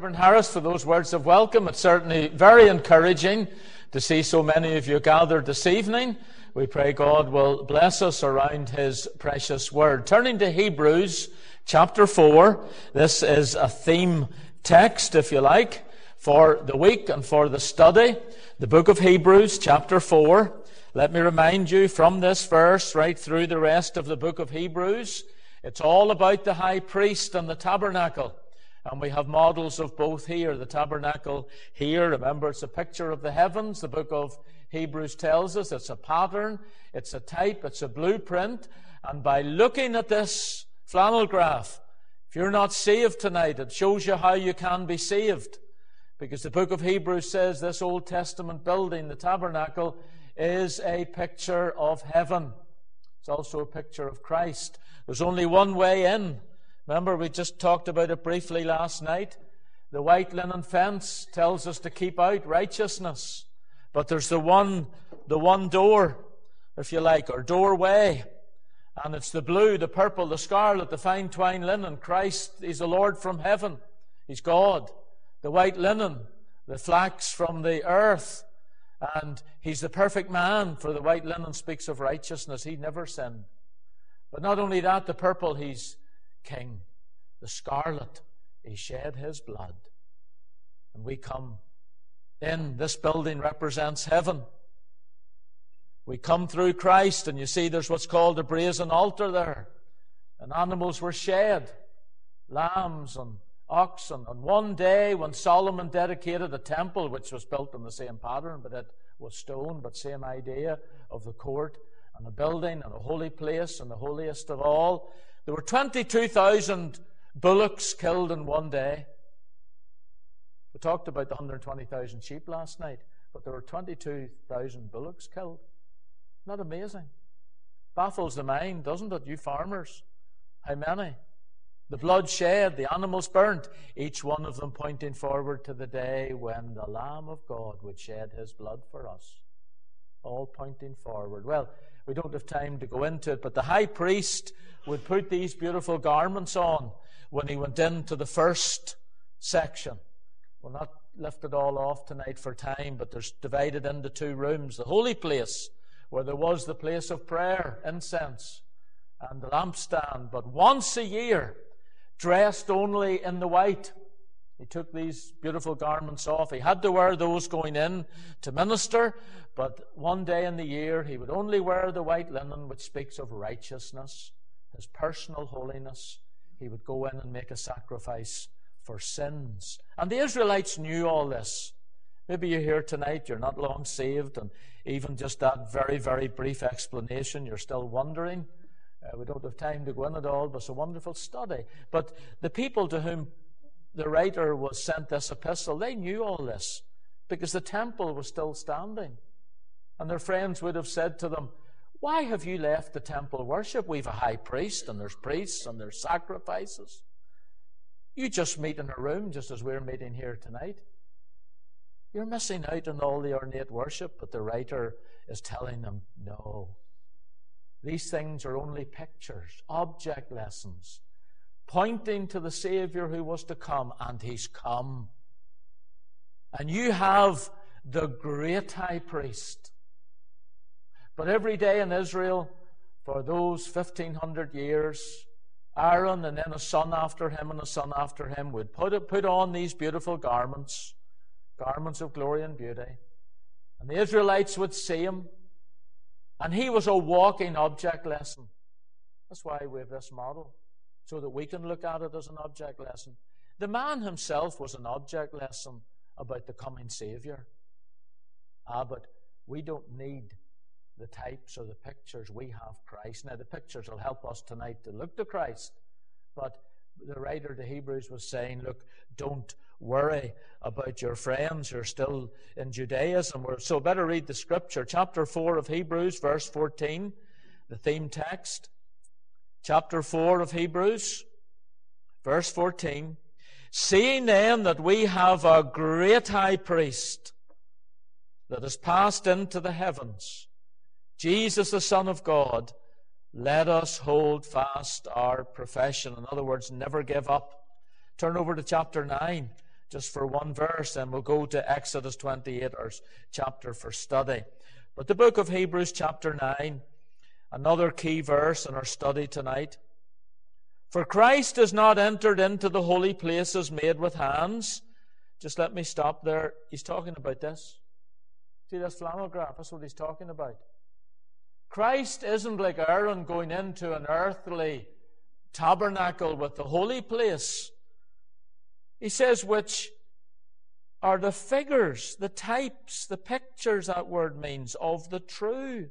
Reverend Harris, for those words of welcome. It's certainly very encouraging to see so many of you gathered this evening. We pray God will bless us around His precious Word. Turning to Hebrews chapter 4, this is a theme text, if you like, for the week and for the study. The book of Hebrews chapter 4. Let me remind you from this verse right through the rest of the book of Hebrews, it's all about the high priest and the tabernacle. And we have models of both here. The tabernacle here, remember, it's a picture of the heavens. The book of Hebrews tells us it's a pattern, it's a type, it's a blueprint. And by looking at this flannel graph, if you're not saved tonight, it shows you how you can be saved. Because the book of Hebrews says this Old Testament building, the tabernacle, is a picture of heaven. It's also a picture of Christ. There's only one way in. Remember, we just talked about it briefly last night. The white linen fence tells us to keep out righteousness. But there's the one door, if you like, or doorway. And it's the blue, the purple, the scarlet, the fine twine linen. Christ, He's the Lord from heaven. He's God. The white linen, the flax from the earth. And He's the perfect man, for the white linen speaks of righteousness. He never sinned. But not only that, the purple, He's King. The scarlet, He shed His blood. And we come in. This building represents heaven. We come through Christ, and you see there's what's called a brazen altar there. And animals were shed, lambs and oxen. And one day when Solomon dedicated a temple, which was built in the same pattern, but it was stone, but same idea of the court and a building and a holy place and the holiest of all, there were 22,000 bullocks killed in one day. We talked about the 120,000 sheep last night, but there were 22,000 bullocks killed. Isn't that amazing? Baffles the mind, doesn't it, you farmers? How many? The blood shed, the animals burnt, each one of them pointing forward to the day when the Lamb of God would shed His blood for us. All pointing forward. Well, we don't have time to go into it, but the high priest would put these beautiful garments on when he went into the first section. We'll not lift it all off tonight for time, but there's divided into two rooms. The holy place, where there was the place of prayer, incense, and the lampstand. But once a year, dressed only in the white, he took these beautiful garments off. He had to wear those going in to minister, but one day in the year he would only wear the white linen, which speaks of righteousness, His personal holiness. He would go in and make a sacrifice for sins. And the Israelites knew all this. Maybe you're here tonight, you're not long saved, and even just that very, very brief explanation, you're still wondering. We don't have time to go in at all, but it's a wonderful study. But the people to whom the writer was sent this epistle, they knew all this, because the temple was still standing. And their friends would have said to them, "Why have you left the temple worship? We've a high priest, and there's priests, and there's sacrifices. You just meet in a room, just as we're meeting here tonight. You're missing out on all the ornate worship." But the writer is telling them, no. These things are only pictures, object lessons, pointing to the Savior who was to come, and He's come. And you have the great high priest. But every day in Israel, for those 1,500 years, Aaron and then a son after him and a son after him would put on these beautiful garments, garments of glory and beauty. And the Israelites would see him, and he was a walking object lesson. That's why we have this model, so that we can look at it as an object lesson. The man himself was an object lesson about the coming Savior. But we don't need the types or the pictures. We have Christ. Now, the pictures will help us tonight to look to Christ. But the writer to Hebrews was saying, look, don't worry about your friends who are still in Judaism. So better read the Scripture. Chapter 4 of Hebrews, verse 14, the theme text. Chapter 4 of Hebrews, verse 14. Seeing then that we have a great high priest that has passed into the heavens, Jesus the Son of God, let us hold fast our profession. In other words, never give up. Turn over to chapter 9. just for one verse, and we'll go to Exodus 28, our chapter for study. But the book of Hebrews chapter 9, another key verse in our study tonight. For Christ has not entered into the holy places made with hands. Just let me stop there. He's talking about this. See this flannel graph? That's what he's talking about. Christ isn't like Aaron going into an earthly tabernacle with the holy place. He says, which are the figures, the types, the pictures, that word means, of the true.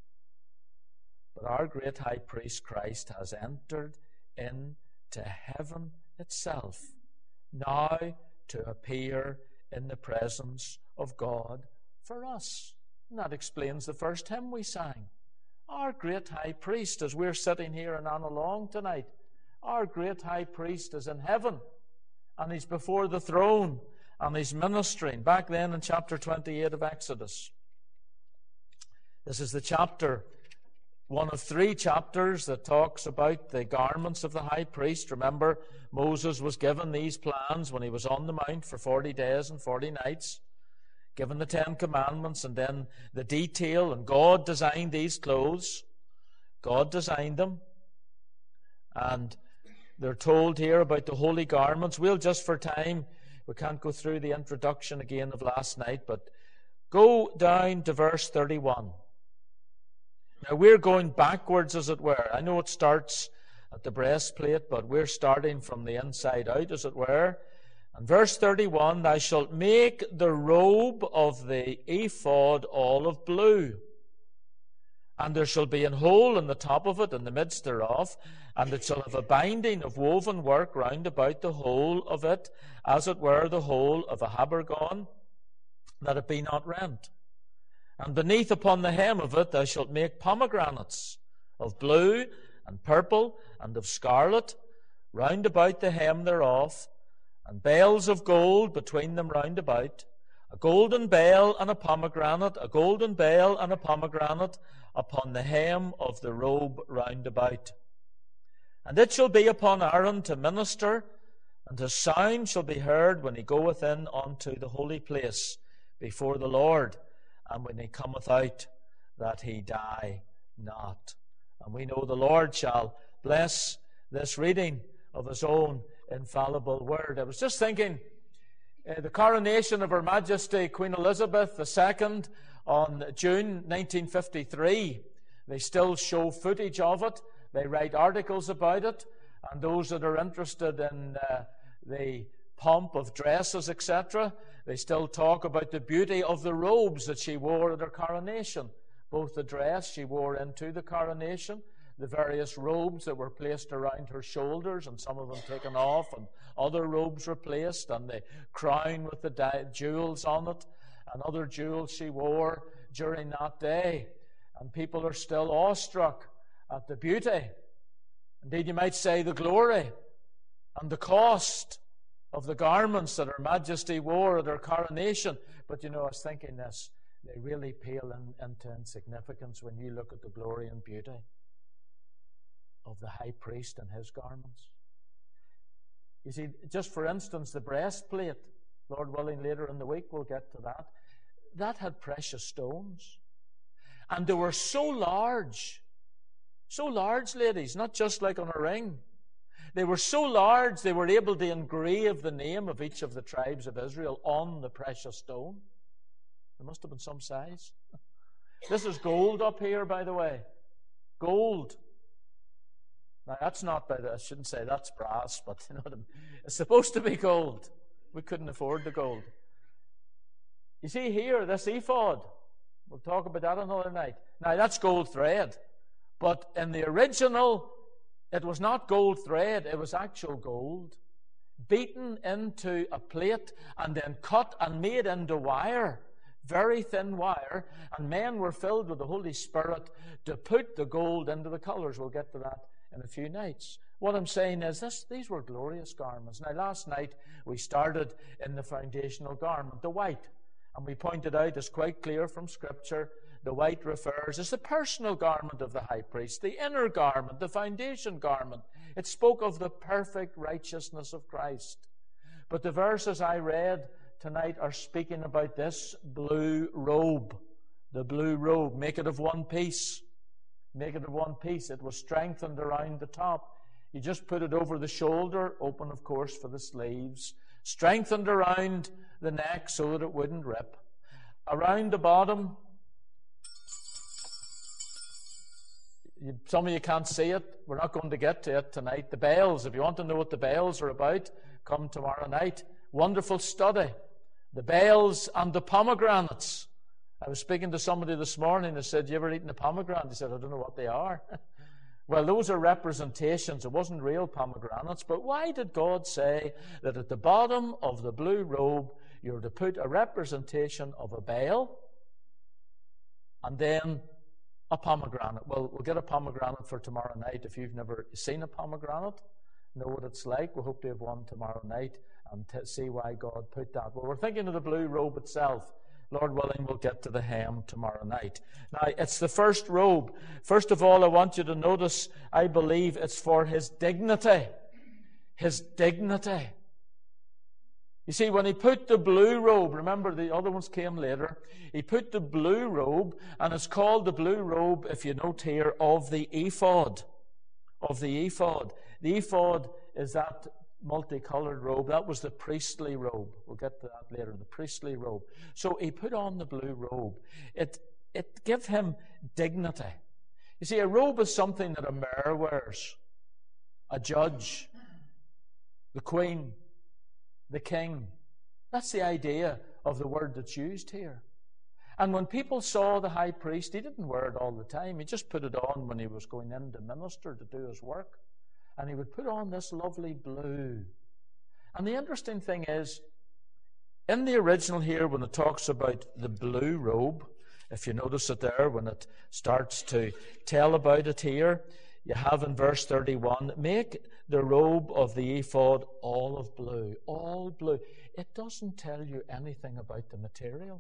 But our great high priest Christ has entered into heaven itself, now to appear in the presence of God for us. And that explains the first hymn we sang. Our great high priest, as we're sitting here in Annalong tonight, our great high priest is in heaven, and he's before the throne, and he's ministering. Back then in chapter 28 of Exodus. This is the chapter, one of 3 chapters that talks about the garments of the high priest. Remember, Moses was given these plans when he was on the mount for 40 days and 40 nights, given the 10 commandments, and then the detail, and God designed these clothes. God designed them. And they're told here about the holy garments. We'll just for time, we can't go through the introduction again of last night, but go down to verse 31. Now we're going backwards, as it were. I know it starts at the breastplate, but we're starting from the inside out, as it were. And verse 31, thou shalt make the robe of the ephod all of blue. And there shall be an hole in the top of it, in the midst thereof, and it shall have a binding of woven work round about the whole of it, as it were the whole of a habergeon, that it be not rent. And beneath upon the hem of it thou shalt make pomegranates of blue and purple and of scarlet round about the hem thereof, and bells of gold between them round about, a golden bell and a pomegranate, a golden bell and a pomegranate upon the hem of the robe round about. And it shall be upon Aaron to minister, and his sound shall be heard when he goeth in unto the holy place before the Lord, and when he cometh out, that he die not. And we know the Lord shall bless this reading of his own infallible word. I was just thinking, the coronation of Her Majesty Queen Elizabeth II on June 1953, they still show footage of it. They write articles about it, and those that are interested in the pomp of dresses, etc., they still talk about the beauty of the robes that she wore at her coronation. Both the dress she wore into the coronation, the various robes that were placed around her shoulders, and some of them taken off, and other robes replaced, and the crown with the jewels on it, and other jewels she wore during that day. And people are still awestruck at the beauty, indeed you might say the glory, and the cost of the garments that Her Majesty wore at her coronation. But I was thinking this, they really pale into insignificance when you look at the glory and beauty of the high priest and his garments. You see, just for instance, the breastplate, Lord willing, later in the week we'll get to that, that had precious stones. And they were so large, ladies, not just like on a ring. They were so large they were able to engrave the name of each of the tribes of Israel on the precious stone. There must have been some size. This is gold up here, by the way. Gold. Now, that's not I shouldn't say that's brass, but you know what I mean. It's supposed to be gold. We couldn't afford the gold. You see here, this ephod, we'll talk about that another night. Now, that's gold thread. But in the original, it was not gold thread, it was actual gold, beaten into a plate and then cut and made into wire, very thin wire, and men were filled with the Holy Spirit to put the gold into the colors. We'll get to that in a few nights. What I'm saying is these were glorious garments. Now, last night we started in the foundational garment, the white, and we pointed out, it's quite clear from Scripture, the white refers as the personal garment of the high priest, the inner garment, the foundation garment. It spoke of the perfect righteousness of Christ. But the verses I read tonight are speaking about this blue robe. The blue robe. Make it of one piece. Make it of one piece. It was strengthened around the top. You just put it over the shoulder, open, of course, for the sleeves. Strengthened around the neck so that it wouldn't rip. Around the bottom, some of you can't see it. We're not going to get to it tonight. The bells, if you want to know what the bells are about, come tomorrow night. Wonderful study. The bells and the pomegranates. I was speaking to somebody this morning that said, "You ever eaten a pomegranate?" He said, "I don't know what they are." Well, those are representations. It wasn't real pomegranates. But why did God say that at the bottom of the blue robe you're to put a representation of a bell and then a pomegranate? Well, we'll get a pomegranate for tomorrow night. If you've never seen a pomegranate, know what it's like. We hope to have one tomorrow night and see why God put that. Well, we're thinking of the blue robe itself. Lord willing, we'll get to the hem tomorrow night. Now, it's the first robe. First of all, I want you to notice, I believe it's for his dignity. His dignity. You see, when he put the blue robe, remember the other ones came later, he put the blue robe, and it's called the blue robe, if you note here, of the ephod. Of the ephod. The ephod is that multicolored robe. That was the priestly robe. We'll get to that later, the priestly robe. So he put on the blue robe. It gave him dignity. You see, a robe is something that a mayor wears, a judge, the queen, the king. That's the idea of the word that's used here. And when people saw the high priest, he didn't wear it all the time. He just put it on when he was going in to minister, to do his work. And he would put on this lovely blue. And the interesting thing is, in the original here, when it talks about the blue robe, if you notice it there, when it starts to tell about it here, you have in verse 31, make the robe of the ephod all of blue. All blue. It doesn't tell you anything about the material.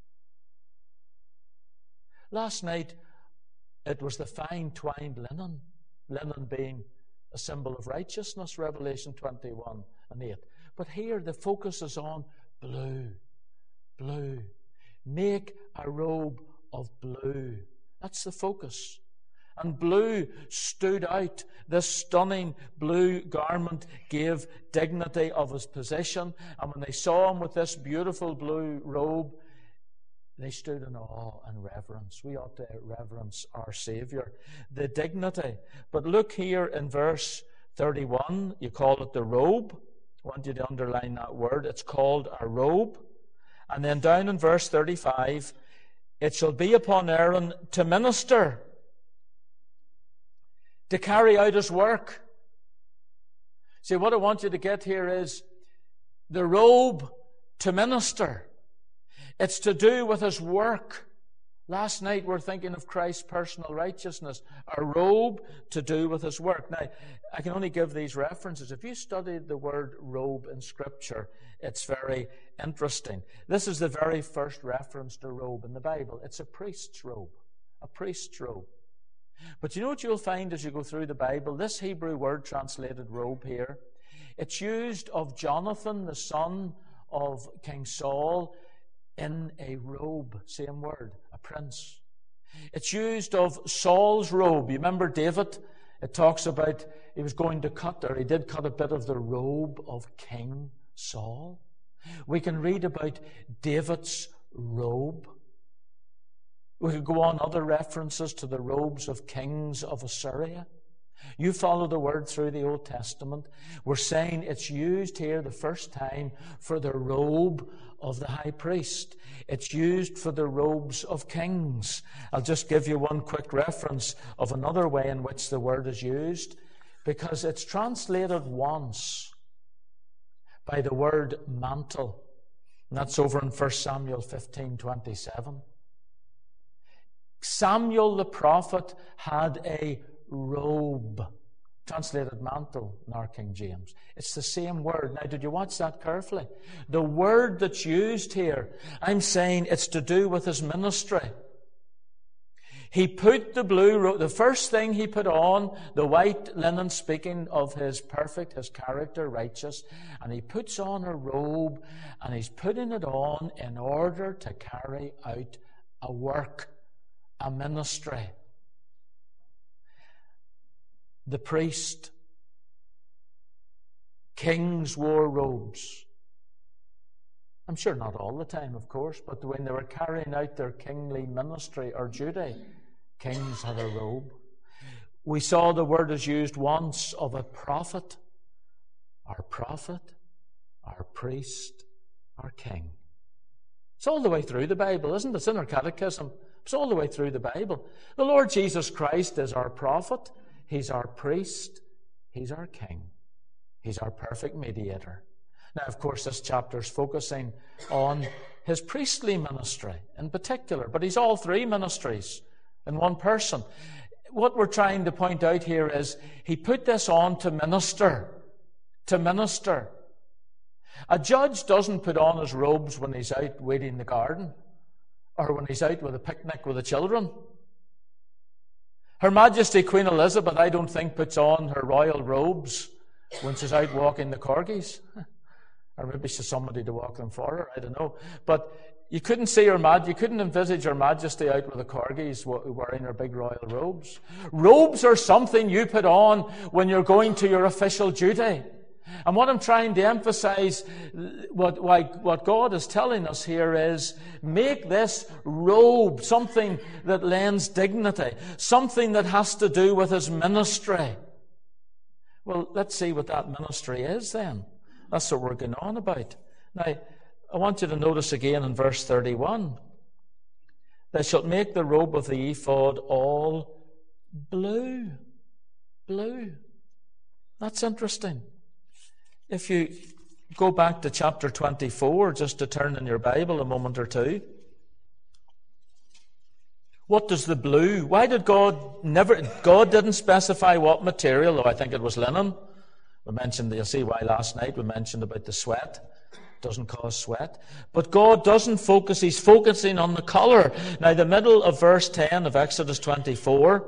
Last night, it was the fine twined linen. Linen being a symbol of righteousness, Revelation 21 and 8. But here the focus is on blue. Blue. Make a robe of blue. That's the focus. And blue stood out. This stunning blue garment gave dignity of his position. And when they saw him with this beautiful blue robe, they stood in awe and reverence. We ought to reverence our Savior. The dignity. But look here in verse 31. You call it the robe. I want you to underline that word. It's called a robe. And then down in verse 35, it shall be upon Aaron to minister, to carry out his work. See, what I want you to get here is the robe to minister. It's to do with his work. Last night we're thinking of Christ's personal righteousness. A robe to do with his work. Now, I can only give these references. If you studied the word robe in Scripture, it's very interesting. This is the very first reference to robe in the Bible. It's a priest's robe. A priest's robe. But you know what you'll find as you go through the Bible? This Hebrew word translated robe here, it's used of Jonathan, the son of King Saul, in a robe, same word, a prince. It's used of Saul's robe. You remember David? It talks about he was going to cut, or he did cut a bit of the robe of King Saul. We can read about David's robe. We could go on other references to the robes of kings of Assyria. You follow the word through the Old Testament. We're saying it's used here the first time for the robe of the high priest. It's used for the robes of kings. I'll just give you one quick reference of another way in which the word is used, because it's translated once by the word mantle. And that's over in 1 Samuel 15:27. Samuel the prophet had a robe, translated mantle in our King James. It's the same word. Now, did you watch that carefully? The word that's used here, I'm saying it's to do with his ministry. He put the blue robe, the first thing he put on, the white linen, speaking of his perfect, his character, righteous, and he puts on a robe, and he's putting it on in order to carry out a work, a ministry. The priest, kings wore robes. I'm sure not all the time, of course, but when they were carrying out their kingly ministry or duty, kings had a robe. We saw the word is used once of a prophet, our priest, our king. It's all the way through the Bible, isn't it? It's in our catechism. It's all the way through the Bible. The Lord Jesus Christ is our prophet. He's our priest. He's our king. He's our perfect mediator. Now, of course, this chapter is focusing on his priestly ministry in particular, but he's all three ministries in one person. What we're trying to point out here is he put this on to minister. To minister. A judge doesn't put on his robes when he's out weeding the garden or when he's out with a picnic with the children. Her Majesty Queen Elizabeth, I don't think, puts on her royal robes when she's out walking the corgis. Or maybe she's somebody to walk them for her, I don't know. But you couldn't see you couldn't envisage Her Majesty out with the corgis wearing her big royal robes. Robes are something you put on when you're going to your official duty. And what I'm trying to emphasize, what God is telling us here is, make this robe something that lends dignity, something that has to do with his ministry. Well, let's see what that ministry is then. That's what we're going on about. Now, I want you to notice again in verse 31, thou shalt make the robe of the ephod all blue. Blue. That's interesting. If you go back to chapter 24, just to turn in your Bible a moment or two. What does the blue? Why did God didn't specify what material, though I think it was linen. We mentioned, you'll see why last night we mentioned about the sweat. It doesn't cause sweat. But God doesn't focus, he's focusing on the color. Now, the middle of verse 10 of Exodus 24,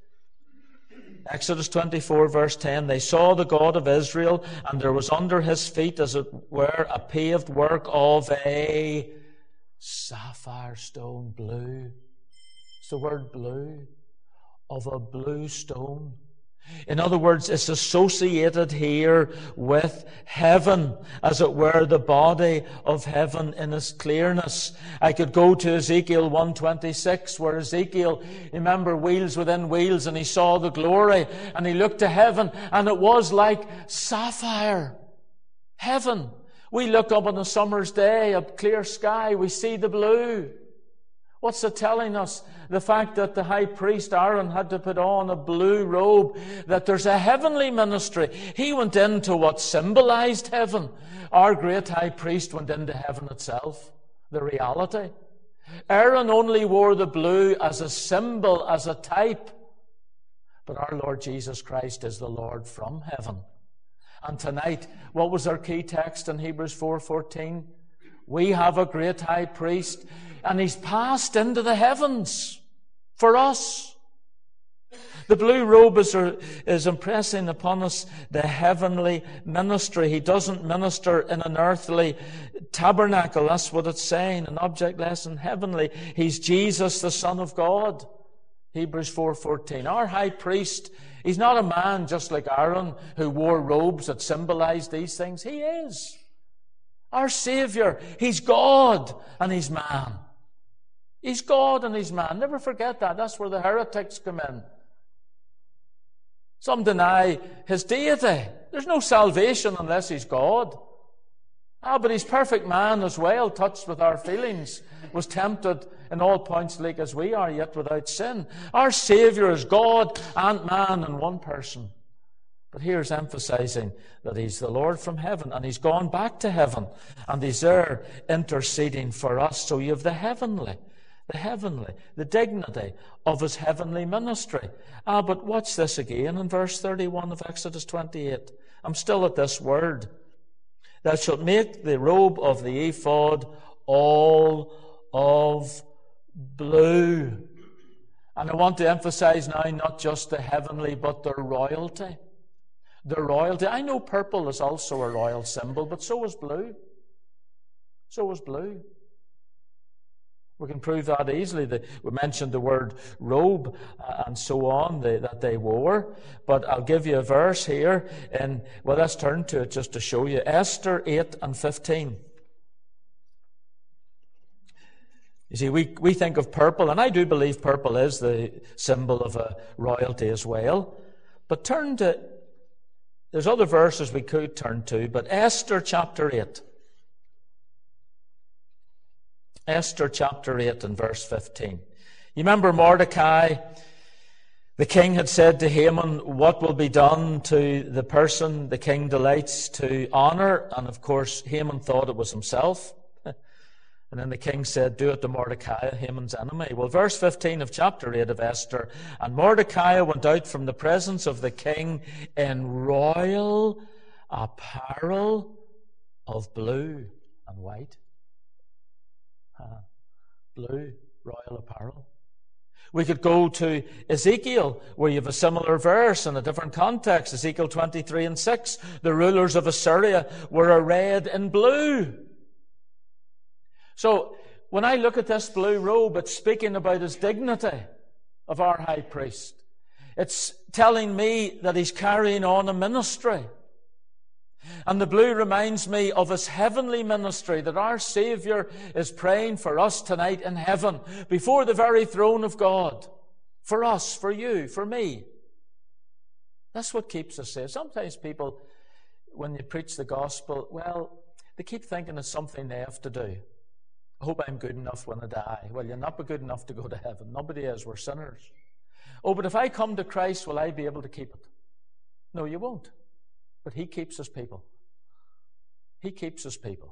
verse 10, they saw the God of Israel, and there was under his feet, as it were, a paved work of a sapphire stone, blue. It's the word blue, of a blue stone. In other words, it's associated here with heaven, as it were, the body of heaven in its clearness. I could go to Ezekiel 1:26, where Ezekiel, remember, wheels within wheels, and he saw the glory, and he looked to heaven, and it was like sapphire. Heaven. We look up on a summer's day, a clear sky, we see the blue. What's it telling us? The fact that the high priest Aaron had to put on a blue robe, that there's a heavenly ministry. He went into what symbolized heaven. Our great high priest went into heaven itself, the reality. Aaron only wore the blue as a symbol, as a type. But our Lord Jesus Christ is the Lord from heaven. And tonight, what was our key text in Hebrews 4:14? We have a great high priest, and he's passed into the heavens for us. The blue robe is impressing upon us the heavenly ministry. He doesn't minister in an earthly tabernacle. That's what it's saying, an object lesson, heavenly. He's Jesus, the Son of God. Hebrews 4:14. Our high priest, he's not a man just like Aaron who wore robes that symbolized these things. He is our Savior. He's God and he's man. He's God and he's man. Never forget that. That's where the heretics come in. Some deny his deity. There's no salvation unless he's God. But he's perfect man as well, touched with our feelings, was tempted in all points like as we are, yet without sin. Our Savior is God and man in one person. But here's emphasizing that he's the Lord from heaven, and he's gone back to heaven, and he's there interceding for us. So you have the heavenly, the dignity of his heavenly ministry. But watch this again in verse 31 of Exodus 28. I'm still at this word. Thou shalt make the robe of the ephod all of blue. And I want to emphasize now not just the heavenly, but their royalty. Their royalty. I know purple is also a royal symbol, but so is blue. So is blue. We can prove that easily. We mentioned the word robe and so on that they wore. But I'll give you a verse here. Let's turn to it just to show you. Esther 8 and 15. You see, we think of purple, and I do believe purple is the symbol of a royalty as well. But there's other verses we could turn to, but Esther chapter 8. Esther chapter 8 and verse 15. You remember Mordecai, the king had said to Haman, what will be done to the person the king delights to honor? And of course, Haman thought it was himself. And then the king said, do it to Mordecai, Haman's enemy. Well, verse 15 of chapter 8 of Esther, and Mordecai went out from the presence of the king in royal apparel of blue and white. Blue, royal apparel. We could go to Ezekiel, where you have a similar verse in a different context. Ezekiel 23 and 6. The rulers of Assyria were arrayed in blue. So, when I look at this blue robe, it's speaking about his dignity of our high priest. It's telling me that he's carrying on a ministry. And the blue reminds me of his heavenly ministry, that our Savior is praying for us tonight in heaven, before the very throne of God. For us, for you, for me. That's what keeps us safe. Sometimes people, when you preach the gospel, they keep thinking it's something they have to do. I hope I'm good enough when I die. Well, you're not good enough to go to heaven. Nobody is. We're sinners. Oh, but if I come to Christ, will I be able to keep it? No, you won't. But he keeps his people. He keeps his people.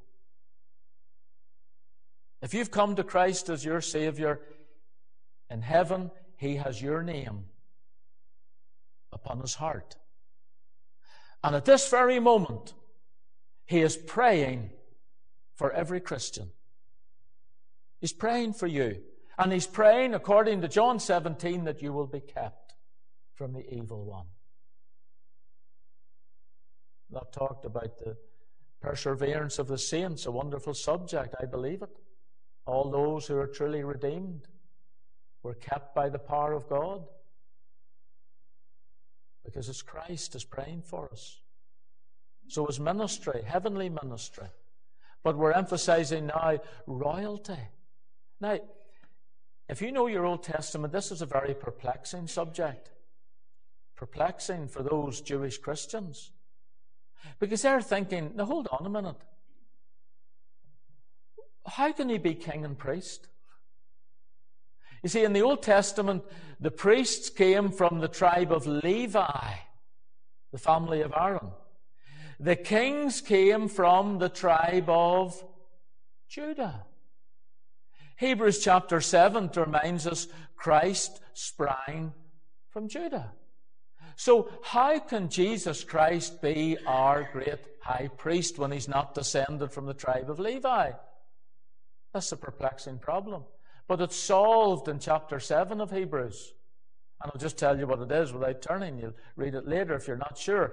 If you've come to Christ as your Savior, in heaven, he has your name upon his heart. And at this very moment, he is praying for every Christian. He's praying for you. And he's praying, according to John 17, that you will be kept from the evil one. I've talked about the perseverance of the saints, a wonderful subject. I believe it. All those who are truly redeemed were kept by the power of God, because it's Christ is praying for us. So his ministry, heavenly ministry. But we're emphasizing now royalty. Now, if you know your Old Testament, this is a very perplexing subject. Perplexing for those Jewish Christians. Because they're thinking, now hold on a minute. How can he be king and priest? You see, in the Old Testament, the priests came from the tribe of Levi, the family of Aaron. The kings came from the tribe of Judah. Hebrews chapter 7 reminds us Christ sprang from Judah. So how can Jesus Christ be our great high priest when he's not descended from the tribe of Levi? That's a perplexing problem. But it's solved in chapter 7 of Hebrews. And I'll just tell you what it is without turning. You'll read it later if you're not sure.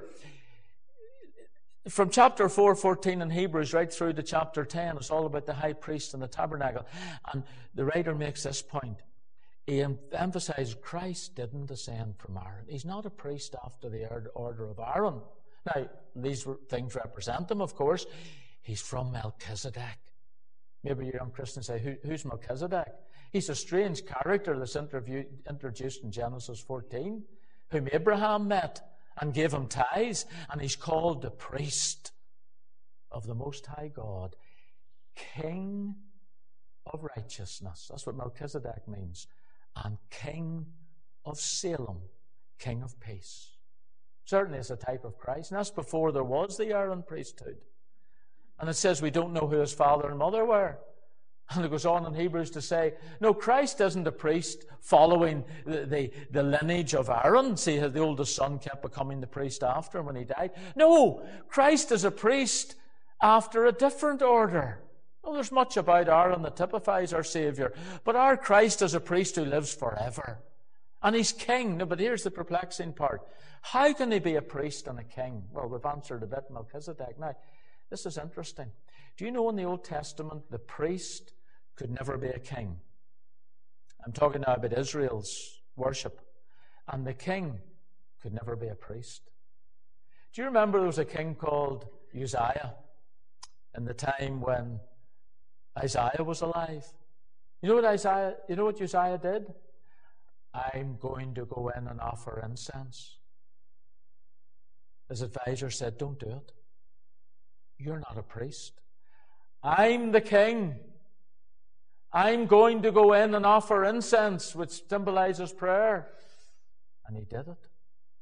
From chapter 4:14 in Hebrews right through to chapter 10, it's all about the high priest and the tabernacle. And the writer makes this point. He emphasized Christ didn't descend from Aaron. He's not a priest after the order of Aaron. Now, these things represent him, of course. He's from Melchizedek. Maybe your young Christians say, who's Melchizedek? He's a strange character that's introduced in Genesis 14, whom Abraham met and gave him tithes, and he's called the priest of the Most High God, King of righteousness. That's what Melchizedek means. And King of Salem, King of peace. Certainly it's a type of Christ, and that's before there was the Aaron priesthood. And it says we don't know who his father and mother were. And it goes on in Hebrews to say, no, Christ isn't a priest following the lineage of Aaron. See how the oldest son kept becoming the priest after when he died. No, Christ is a priest after a different order. Oh, there's much about Aaron that typifies our Savior. But our Christ is a priest who lives forever. And he's king. No, but here's the perplexing part. How can he be a priest and a king? Well, we've answered a bit, Melchizedek. Now, this is interesting. Do you know in the Old Testament, the priest could never be a king? I'm talking now about Israel's worship. And the king could never be a priest. Do you remember there was a king called Uzziah in the time when Isaiah was alive? You know what Uzziah did? I'm going to go in and offer incense. His advisor said, don't do it. You're not a priest. I'm the king. I'm going to go in and offer incense, which symbolizes prayer. And he did it.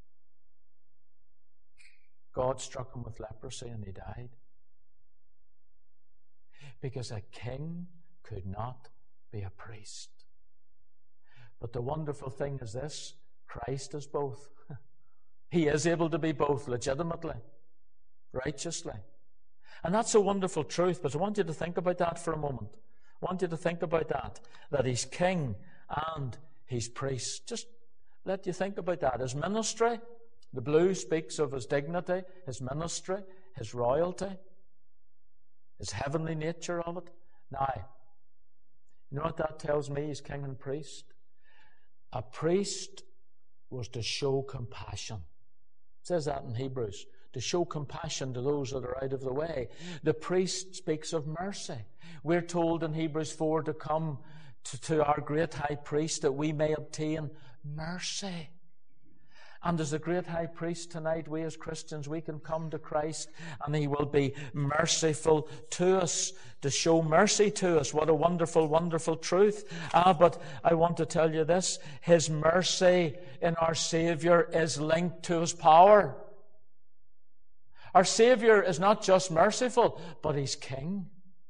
God struck him with leprosy and he died. Because a king could not be a priest. But the wonderful thing is this, Christ is both. He is able to be both legitimately, righteously. And that's a wonderful truth, but I want you to think about that for a moment. I want you to think about that he's king and he's priest. Just let you think about that. His ministry, the blue speaks of his dignity, his ministry, his royalty, his heavenly nature of it. Now, you know what that tells me? He's king and priest. A priest was to show compassion. It says that in Hebrews. To show compassion to those that are out of the way. The priest speaks of mercy. We're told in Hebrews 4 to come to our great high priest that we may obtain mercy. And as the great high priest tonight, we as Christians, we can come to Christ and he will be merciful to us, to show mercy to us. What a wonderful, wonderful truth. But I want to tell you this, his mercy in our Savior is linked to his power. Our Savior is not just merciful, but he's king.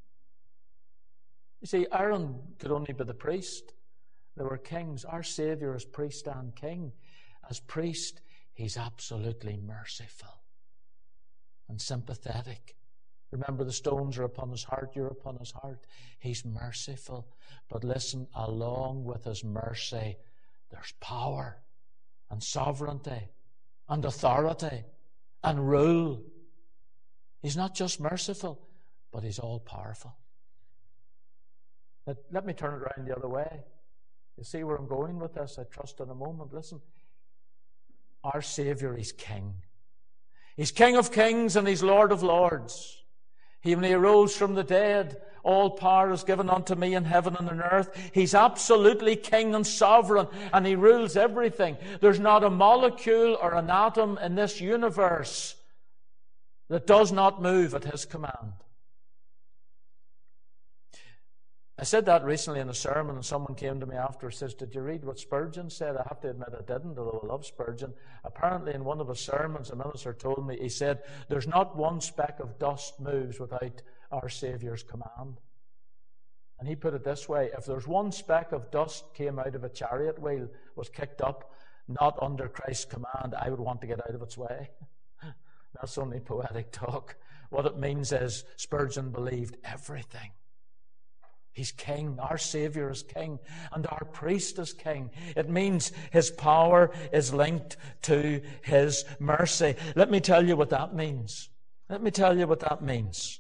You see, Aaron could only be the priest. There were kings. Our Savior is priest and king. As priest, he's absolutely merciful and sympathetic. Remember, the stones are upon his heart, you're upon his heart. He's merciful. But listen, along with his mercy, there's power and sovereignty and authority and rule. He's not just merciful, but he's all-powerful. Let me turn it around the other way. You see where I'm going with this, I trust, in a moment. Listen. Our Savior is King. He's King of kings and he's Lord of lords. When he arose from the dead, all power is given unto me in heaven and on earth. He's absolutely King and sovereign, and he rules everything. There's not a molecule or an atom in this universe that does not move at his command. I said that recently in a sermon, and someone came to me after and says, did you read what Spurgeon said? I have to admit I didn't, although I love Spurgeon. Apparently in one of his sermons, a minister told me, he said, there's not one speck of dust moves without our Saviour's command. And he put it this way, if there's one speck of dust came out of a chariot wheel, was kicked up, not under Christ's command, I would want to get out of its way. That's only poetic talk. What it means is Spurgeon believed everything. He's King. Our Savior is King. And our priest is King. It means his power is linked to his mercy. Let me tell you what that means. Let me tell you what that means.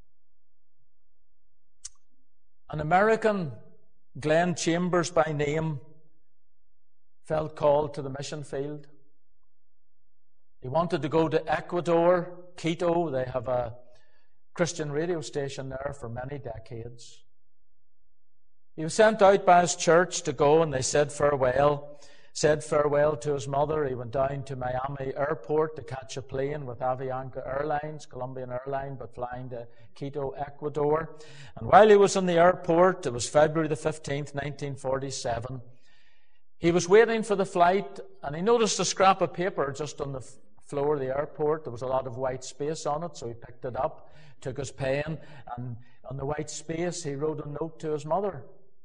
An American, Glenn Chambers by name, felt called to the mission field. He wanted to go to Ecuador, Quito. They have a Christian radio station there for many decades. He was sent out by his church to go, and they said farewell to his mother. He went down to Miami Airport to catch a plane with Avianca Airlines, Colombian airline, but flying to Quito, Ecuador. And while he was in the airport, it was February the 15th, 1947, he was waiting for the flight, and he noticed a scrap of paper just on the floor of the airport. There was a lot of white space on it, so he picked it up, took his pen, and on the white space he wrote a note to his mother.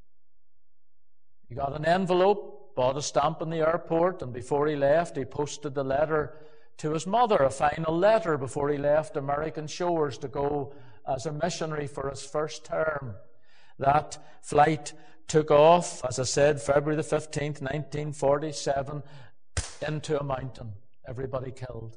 He got an envelope, bought a stamp in the airport, and before he left, he posted the letter to his mother, a final letter before he left American shores to go as a missionary for his first term. That flight took off, as I said, February the 15th, 1947, into a mountain. Everybody killed.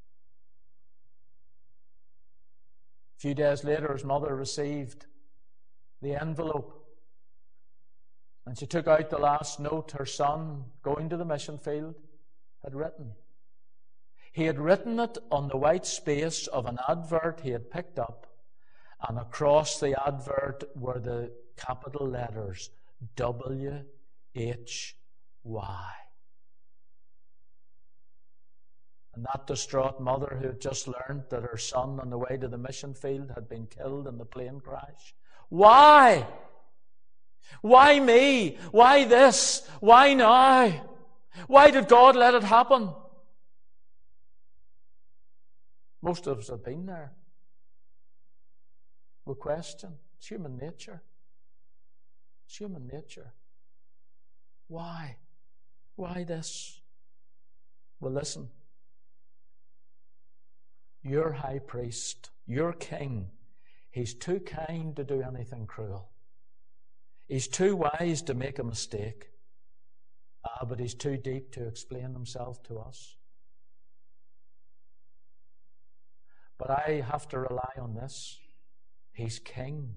A few days later, his mother received the envelope. And she took out the last note her son, going to the mission field, had written. He had written it on the white space of an advert he had picked up, and across the advert were the capital letters WHY. And that distraught mother who had just learned that her son on the way to the mission field had been killed in the plane crash. Why? Why me? Why this? Why now? Why did God let it happen? Most of us have been there. We'll question. It's human nature. It's human nature. Why? Why this? Well, listen. Your high priest, your king, he's too kind to do anything cruel. He's too wise to make a mistake. But he's too deep to explain himself to us. But I have to rely on this. He's king.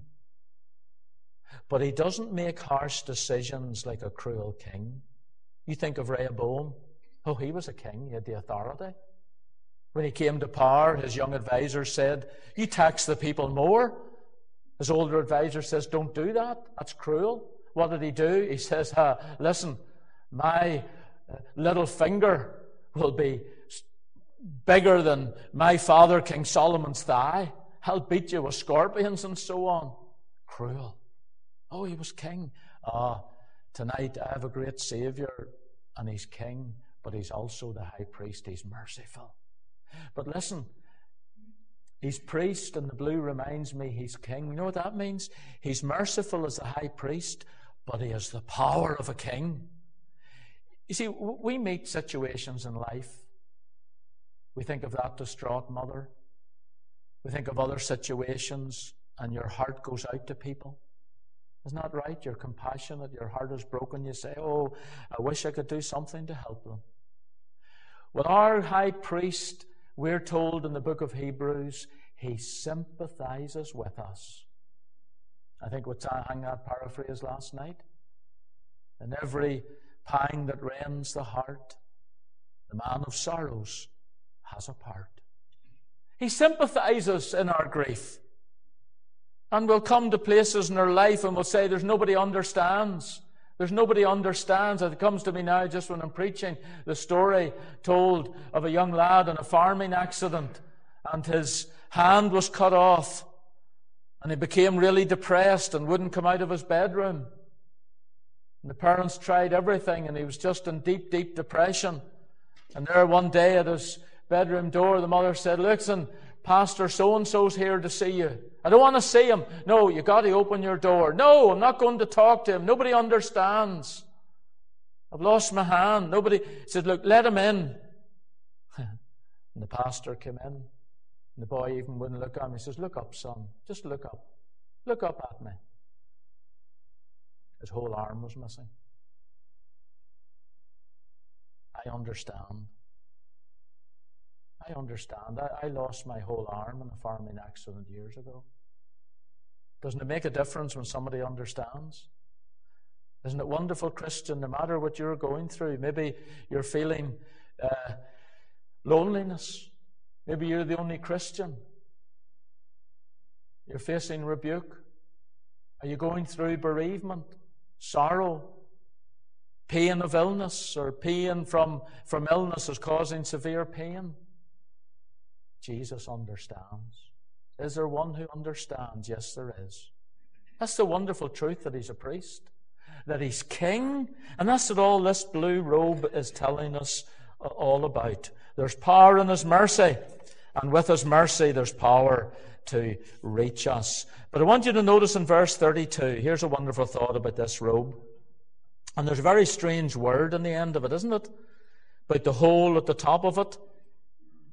But he doesn't make harsh decisions like a cruel king. You think of Rehoboam. Oh, he was a king. He had the authority. When he came to power, his young advisor said, you tax the people more. His older advisor says, don't do that. That's cruel. What did he do? He says, listen, my little finger will be bigger than my father, King Solomon's thigh. I'll beat you with scorpions and so on. Cruel. Oh, he was king. Tonight I have a great Savior, and he's king, but he's also the high priest. He's merciful. But listen, he's priest, and the blue reminds me he's king. You know what that means? He's merciful as the high priest, but he has the power of a king. You see, we meet situations in life. We think of that distraught mother. We think of other situations, and your heart goes out to people. Isn't that right? You're compassionate, your heart is broken. You say, oh, I wish I could do something to help them. Well, our high priest, we're told in the book of Hebrews, he sympathizes with us. I think we sang that paraphrase last night. In every pang that rends the heart, the man of sorrows has a part. He sympathizes in our grief. And we'll come to places in our life and we'll say, there's nobody understands. There's nobody understands. It comes to me now just when I'm preaching the story told of a young lad in a farming accident, and his hand was cut off, and he became really depressed and wouldn't come out of his bedroom. And the parents tried everything, and he was just in deep, deep depression. And there one day at his bedroom door, the mother said, listen, Pastor so-and-so's here to see you. I don't want to see him. No, you got to open your door. No, I'm not going to talk to him. Nobody understands. I've lost my hand. Nobody said, look, let him in. And the pastor came in. And the boy even wouldn't look at him. He says, look up, son. Just look up. Look up at me. His whole arm was missing. I understand. I understand. I lost my whole arm in a farming accident years ago. Doesn't it make a difference when somebody understands? Isn't it wonderful, Christian, no matter what you're going through? Maybe you're feeling loneliness. Maybe you're the only Christian. You're facing rebuke. Are you going through bereavement, sorrow, pain of illness, or pain from illness is causing severe pain? Jesus understands. Is there one who understands? Yes, there is. That's the wonderful truth, that he's a priest, that he's king, and that's what all this blue robe is telling us all about. There's power in his mercy, and with his mercy there's power to reach us. But I want you to notice in verse 32, here's a wonderful thought about this robe. And there's a very strange word in the end of it, isn't it? About the hole at the top of it.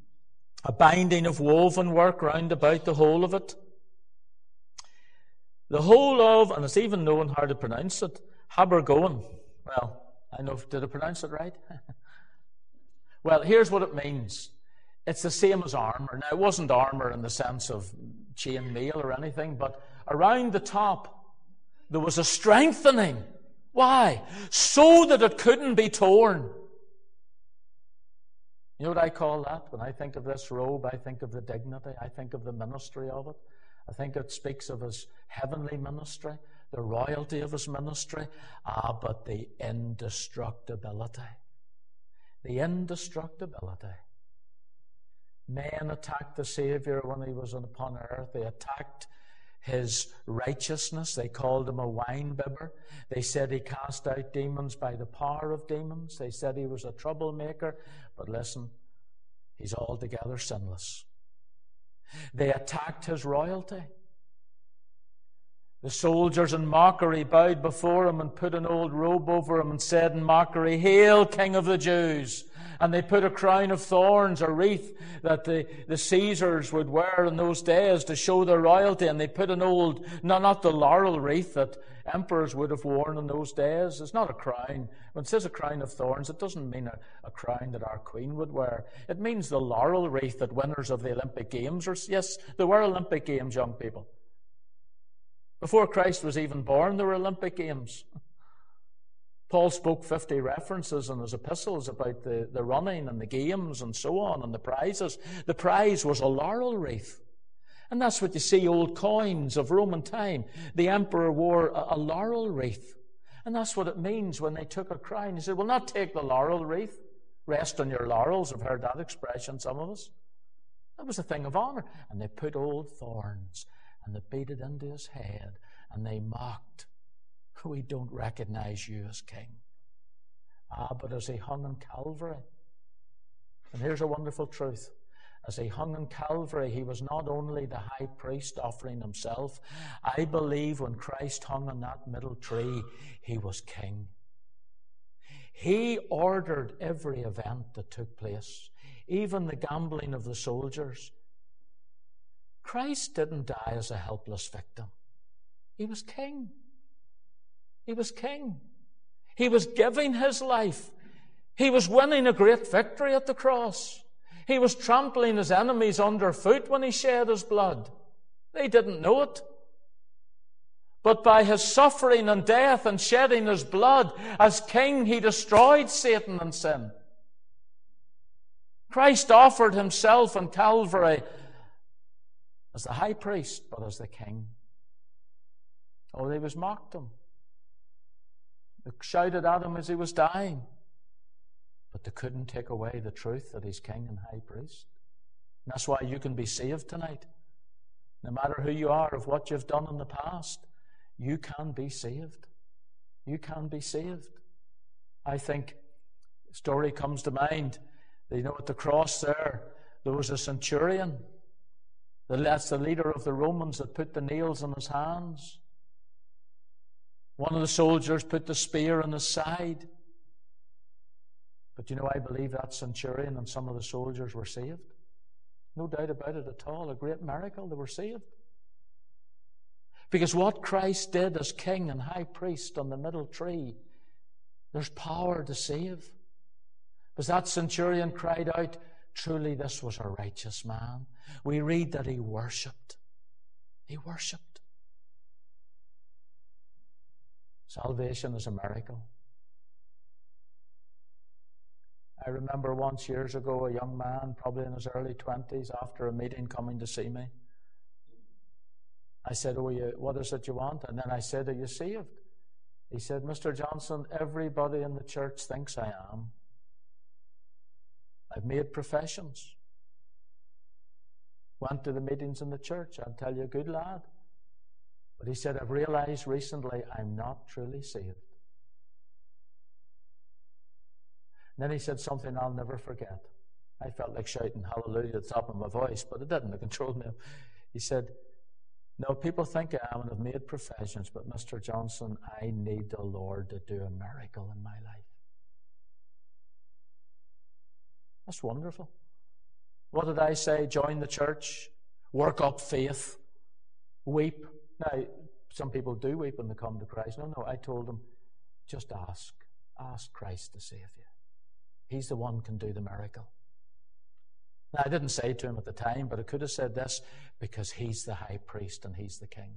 A binding of woven work round about the whole of it. The whole of, and it's even known how to pronounce it, Habergoen. Well, I know, did I pronounce it right? Well, here's what it means. It's the same as armor. Now, it wasn't armor in the sense of chain mail or anything, but around the top, there was a strengthening. Why? So that it couldn't be torn. You know what I call that? When I think of this robe, I think of the dignity. I think of the ministry of it. I think it speaks of his heavenly ministry, the royalty of his ministry, but the indestructibility. The indestructibility. Men attacked the Savior when he was upon earth. They attacked his righteousness. They called him a wine-bibber. They said he cast out demons by the power of demons. They said he was a troublemaker. But listen, he's altogether sinless. They attacked his royalty. The soldiers in mockery bowed before him and put an old robe over him and said in mockery, "Hail, King of the Jews!" And they put a crown of thorns, a wreath that the Caesars would wear in those days to show their royalty. And they put an old, not the laurel wreath that emperors would have worn in those days. It's not a crown. When it says a crown of thorns, it doesn't mean a crown that our queen would wear. It means the laurel wreath that winners of the Olympic Games, yes, there were Olympic Games, young people. Before Christ was even born, there were Olympic Games. Paul spoke 50 references in his epistles about the running and the games and so on and the prizes. The prize was a laurel wreath. And that's what you see, old coins of Roman time. The emperor wore a laurel wreath. And that's what it means when they took a crown. He said, "Well, not take the laurel wreath. Rest on your laurels." I've heard that expression, some of us. That was a thing of honor. And they put old thorns and they beat it into his head and they mocked. "We don't recognize you as king." But as he hung on Calvary, and here's a wonderful truth. As he hung on Calvary, he was not only the high priest offering himself. I believe when Christ hung on that middle tree, he was king. He ordered every event that took place, even the gambling of the soldiers. Christ didn't die as a helpless victim. He was king. He was king. He was giving his life. He was winning a great victory at the cross. He was trampling his enemies underfoot when he shed his blood. They didn't know it. But by his suffering and death and shedding his blood, as king, he destroyed Satan and sin. Christ offered himself on Calvary as the high priest, but as the king. Oh, they was mocked him. They shouted at him as he was dying. But they couldn't take away the truth that he's king and high priest. And that's why you can be saved tonight. No matter who you are, of what you've done in the past, you can be saved. You can be saved. I think a story comes to mind. You know, at the cross there was a centurion. That's the leader of the Romans that put the nails in his hands. One of the soldiers put the spear in his side. But you know, I believe that centurion and some of the soldiers were saved. No doubt about it at all. A great miracle. They were saved. Because what Christ did as king and high priest on the middle tree, there's power to save. Because that centurion cried out, "Truly this was a righteous man." We read that he worshipped. He worshipped. Salvation is a miracle. I remember once years ago a young man, probably in his early 20s, after a meeting coming to see me. I said, "Oh, what is it you want?" And then I said, "Are you saved?" He said, "Mr. Johnson, everybody in the church thinks I am. I've made professions. Went to the meetings in the church. I'll tell you, good lad. But," he said, "I've realized recently I'm not truly saved." And then he said something I'll never forget. I felt like shouting hallelujah at the top of my voice, but it didn't. It controlled me. He said, "No, people think I am and have made professions, but Mr. Johnson, I need the Lord to do a miracle in my life." That's wonderful. What did I say? Join the church, work up faith, weep. Now, some people do weep when they come to Christ. No, I told them, just ask. Ask Christ to save you. He's the one who can do the miracle. Now, I didn't say to him at the time, but I could have said this, because he's the high priest and he's the king.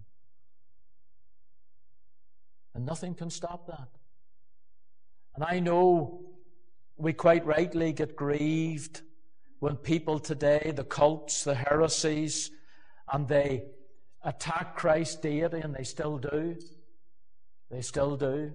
And nothing can stop that. And I know we quite rightly get grieved when people today, the cults, the heresies, and they attack Christ's deity, and they still do. They still do.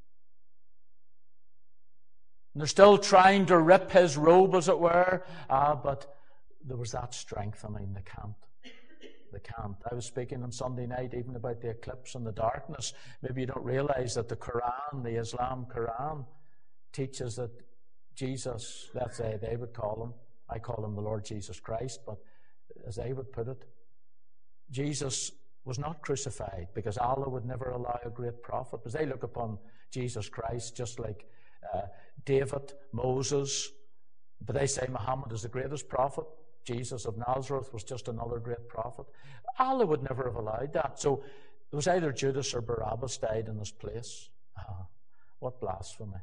And they're still trying to rip his robe, as it were. But there was that strengthening. They can't. They can't. I was speaking on Sunday night even about the eclipse and the darkness. Maybe you don't realize that the Quran, the Islam Quran, teaches that Jesus, that's they would call him, I call him the Lord Jesus Christ, but as they would put it, Jesus was not crucified, because Allah would never allow a great prophet, because they look upon Jesus Christ just like David, Moses, but they say Muhammad is the greatest prophet. Jesus of Nazareth was just another great prophet. Allah would never have allowed that. So it was either Judas or Barabbas died in this place. What blasphemy.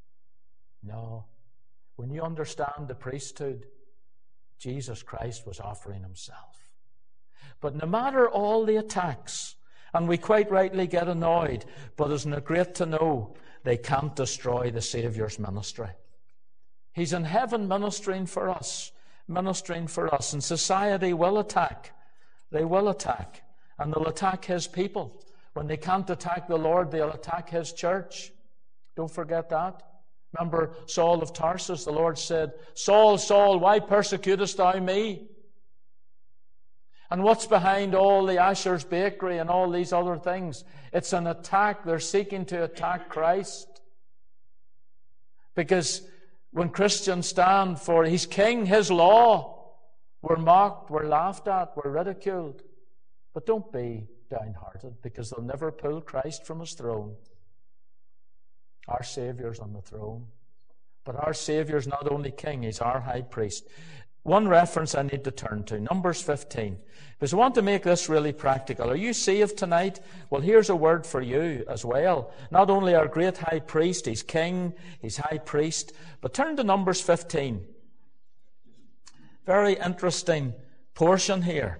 No. When you understand the priesthood, Jesus Christ was offering himself. But no matter all the attacks, and we quite rightly get annoyed, but isn't it great to know they can't destroy the Saviour's ministry. He's in heaven ministering for us. And society will attack. They will attack. And they'll attack his people. When they can't attack the Lord, they'll attack his church. Don't forget that. Remember Saul of Tarsus? The Lord said, Saul, Saul, why persecutest thou me? And what's behind all the Asher's Bakery and all these other things? It's an attack. They're seeking to attack Christ. Because when Christians stand for his king, his law, we're mocked, we're laughed at, we're ridiculed. But don't be downhearted, because they'll never pull Christ from his throne. Our Saviour's on the throne. But our Saviour's not only king, he's our high priest. One reference I need to turn to, Numbers 15. Because I want to make this really practical. Are you saved tonight? Well, here's a word for you as well. Not only our great high priest, he's king, he's high priest, but turn to Numbers 15. Very interesting portion here.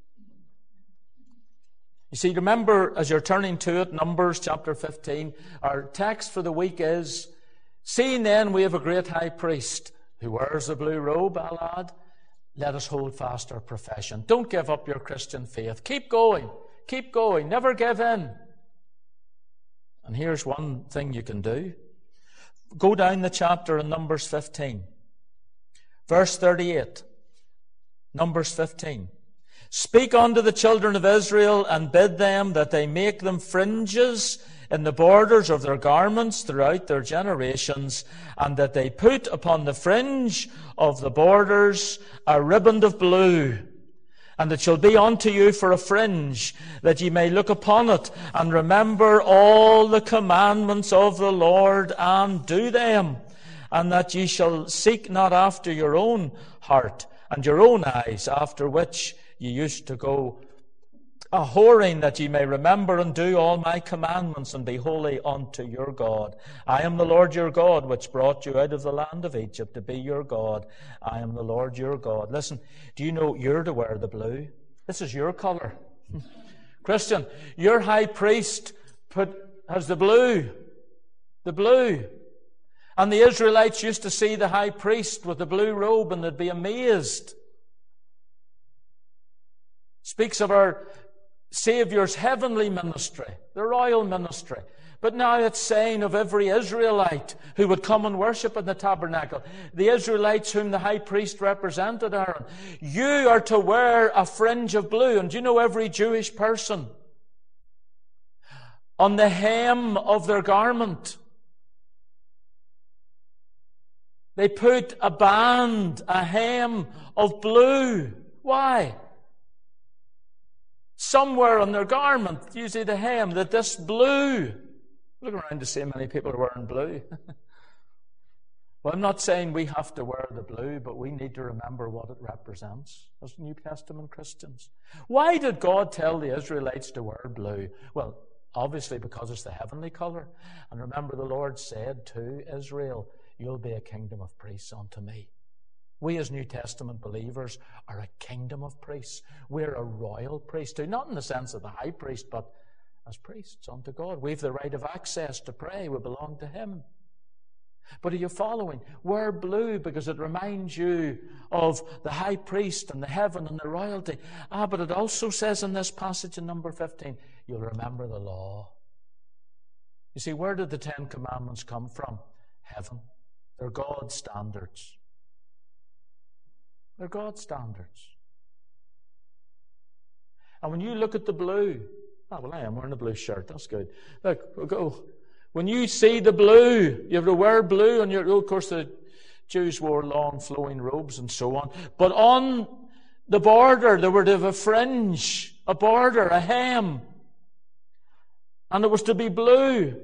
You see, remember, as you're turning to it, Numbers chapter 15, our text for the week is, seeing then we have a great high priest who wears the blue robe, lad, let us hold fast our profession. Don't give up your Christian faith. Keep going. Keep going. Never give in. And here's one thing you can do. Go down the chapter in Numbers 15. Verse 38. Numbers 15. Speak unto the children of Israel, and bid them that they make them fringes in the borders of their garments throughout their generations, and that they put upon the fringe of the borders a riband of blue. And it shall be unto you for a fringe, that ye may look upon it, and remember all the commandments of the Lord, and do them, and that ye shall seek not after your own heart and your own eyes, after which ye used to go a whoring, that ye may remember and do all my commandments, and be holy unto your God. I am the Lord your God, which brought you out of the land of Egypt, to be your God. I am the Lord your God. Listen, do you know you're to wear the blue? This is your colour. Christian, your high priest has the blue. The blue. And the Israelites used to see the high priest with the blue robe, and they'd be amazed. Speaks of our Saviour's heavenly ministry, the royal ministry. But now it's saying of every Israelite who would come and worship in the tabernacle, the Israelites whom the high priest represented, Aaron, you are to wear a fringe of blue. And do you know every Jewish person, on the hem of their garment, they put a band, a hem of blue. Why? Somewhere on their garment, usually the hem, that this blue, look around to see how many people are wearing blue. Well, I'm not saying we have to wear the blue, but we need to remember what it represents as New Testament Christians. Why did God tell the Israelites to wear blue? Well, obviously because it's the heavenly colour. And remember, the Lord said to Israel, "You'll be a kingdom of priests unto me." We as New Testament believers are a kingdom of priests. We're a royal priesthood, not in the sense of the high priest, but as priests unto God. We've the right of access to pray. We belong to Him. But are you following? Wear blue because it reminds you of the high priest and the heaven and the royalty. But it also says in this passage in number 15, you'll remember the law. You see, where did the 10 Commandments come from? Heaven. They're God's standards. They're God's standards. And when you look at the blue, I am wearing a blue shirt. That's good. Look, we'll go. When you see the blue, you have to wear blue, and of course the Jews wore long flowing robes and so on. But on the border, there were to have a fringe, a border, a hem. And it was to be blue.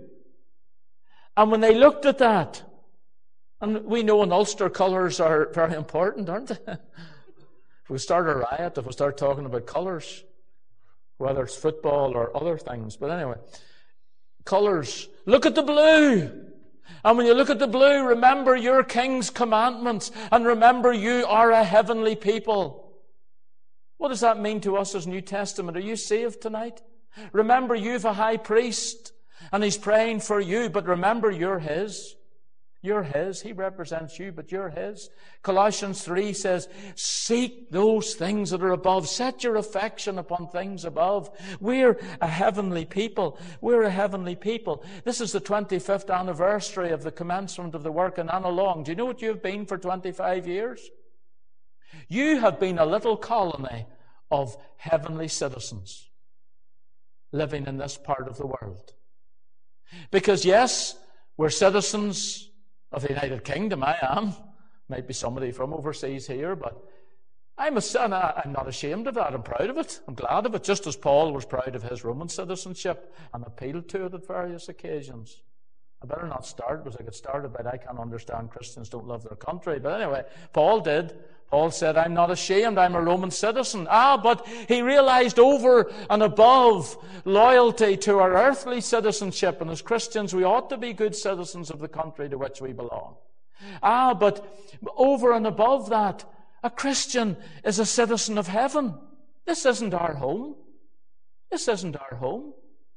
And when they looked at that, and we know in Ulster colours are very important, aren't they? If we start a riot, if we start talking about colours, whether it's football or other things. But anyway, colours. Look at the blue. And when you look at the blue, remember your King's commandments, and remember you are a heavenly people. What does that mean to us as New Testament? Are you saved tonight? Remember you've a high priest, and he's praying for you, but remember you're his. You're his. He represents you, but you're his. Colossians 3 says, seek those things that are above. Set your affection upon things above. We're a heavenly people. We're a heavenly people. This is the 25th anniversary of the commencement of the work in Annalong. Do you know what you've been for 25 years? You have been a little colony of heavenly citizens living in this part of the world. Because yes, we're citizens of the United Kingdom. I am. Might be somebody from overseas here, but I'm not ashamed of that. I'm proud of it. I'm glad of it, just as Paul was proud of his Roman citizenship and appealed to it at various occasions. I better not start, because I get started by I can't understand Christians don't love their country. But anyway, Paul did. Paul said, I'm not ashamed, I'm a Roman citizen. But he realized over and above loyalty to our earthly citizenship, and as Christians we ought to be good citizens of the country to which we belong. But over and above that, a Christian is a citizen of heaven. This isn't our home. This isn't our home.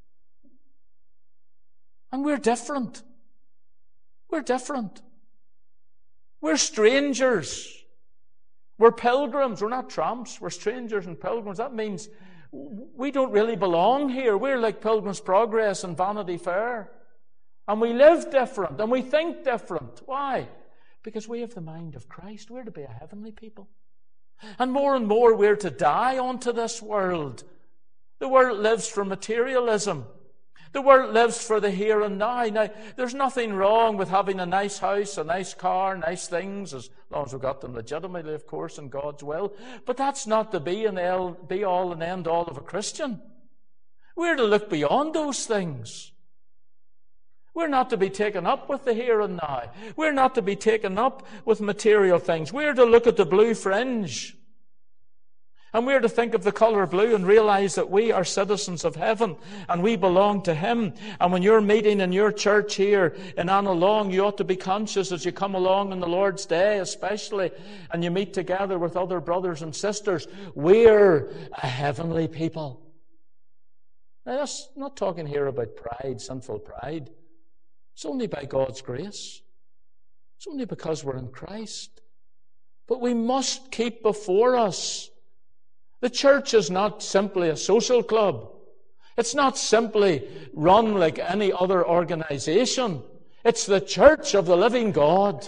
And we're different. We're different. We're strangers. We're pilgrims. We're not tramps. We're strangers and pilgrims. That means we don't really belong here. We're like Pilgrim's Progress and Vanity Fair. And we live different and we think different. Why? Because we have the mind of Christ. We're to be a heavenly people. And more we're to die onto this world. The world lives for materialism. The world lives for the here and now. Now, there's nothing wrong with having a nice house, a nice car, nice things, as long as we've got them legitimately, of course, in God's will. But that's not the be all and end all of a Christian. We're to look beyond those things. We're not to be taken up with the here and now. We're not to be taken up with material things. We're to look at the blue fringe. And we're to think of the colour blue and realize that we are citizens of heaven and we belong to Him. And when you're meeting in your church here in Annalong, you ought to be conscious as you come along on the Lord's Day especially, and you meet together with other brothers and sisters, we're a heavenly people. Now, that's not talking here about pride, sinful pride. It's only by God's grace. It's only because we're in Christ. But we must keep before us, the church is not simply a social club. It's not simply run like any other organization. It's the church of the living God.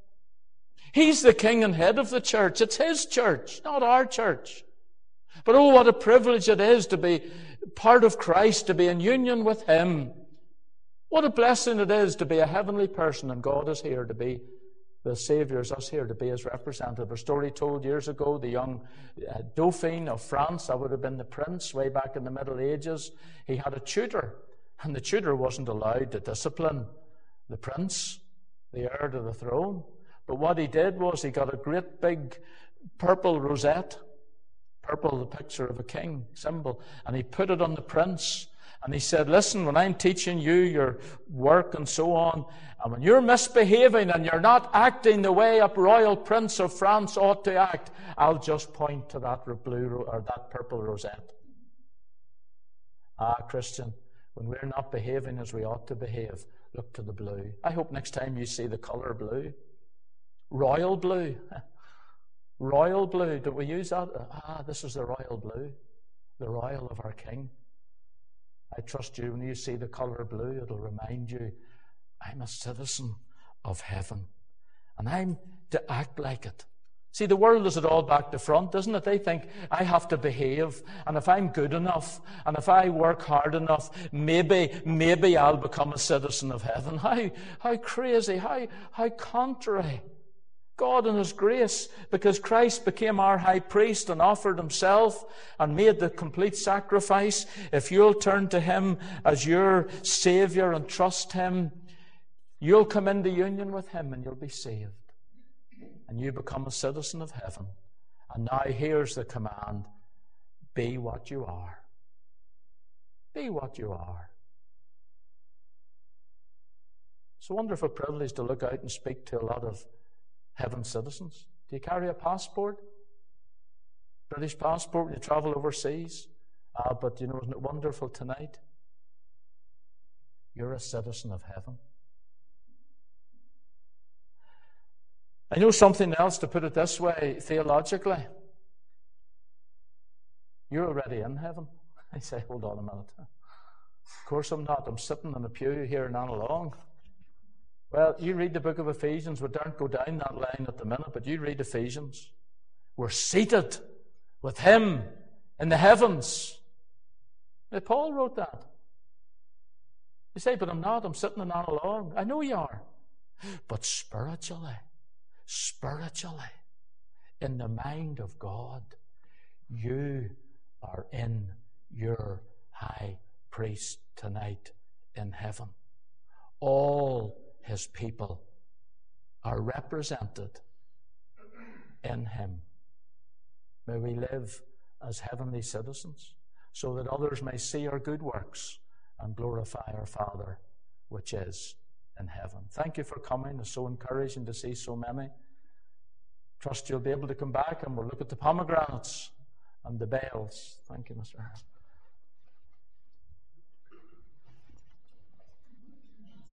He's the king and head of the church. It's His church, not our church. But oh, what a privilege it is to be part of Christ, to be in union with Him. What a blessing it is to be a heavenly person, and God is here to be the Saviour, is us here to be His representative. A story told years ago, the young Dauphin of France, that would have been the prince way back in the Middle Ages, he had a tutor, and the tutor wasn't allowed to discipline the prince. the heir to the throne. But what he did was he got a great big purple rosette, purple, the picture of a king symbol, and he put it on the prince. And he said, listen, when I'm teaching you your work and so on, and when you're misbehaving and you're not acting the way a royal prince of France ought to act, I'll just point to that blue or that purple rosette. Christian, when we're not behaving as we ought to behave, look to the blue. I hope next time you see the colour blue. Royal blue. Royal blue. Don't we use that? This is the royal blue. The royal of our King. I trust you, when you see the colour blue, it'll remind you, I'm a citizen of heaven. And I'm to act like it. See, the world is it all back to front, isn't it? They think, I have to behave, and if I'm good enough, and if I work hard enough, maybe I'll become a citizen of heaven. How crazy, how contrary. God in His grace, because Christ became our high priest and offered Himself and made the complete sacrifice. If you'll turn to Him as your Saviour and trust Him, you'll come into union with Him and you'll be saved. And you become a citizen of heaven. And now here's the command. Be what you are. Be what you are. It's a wonderful privilege to look out and speak to a lot of heaven's citizens. Do you carry a passport? British passport when you travel overseas? But you know, isn't it wonderful tonight? You're a citizen of heaven. I know something else, to put it this way, theologically. You're already in heaven. I say, hold on a minute. Of course I'm not. I'm sitting in a pew here not along. Well, you read the book of Ephesians. We don't go down that line at the minute, but you read Ephesians. We're seated with Him in the heavens. Now, Paul wrote that. You say, but I'm not. I'm sitting and not along. I know you are. But spiritually, in the mind of God, you are in your high priest tonight in heaven. All His people are represented in Him. May we live as heavenly citizens, so that others may see our good works and glorify our Father which is in heaven. Thank you for coming. It's so encouraging to see so many. Trust you'll be able to come back and we'll look at the pomegranates and the bells. Thank you, Mr. Harris.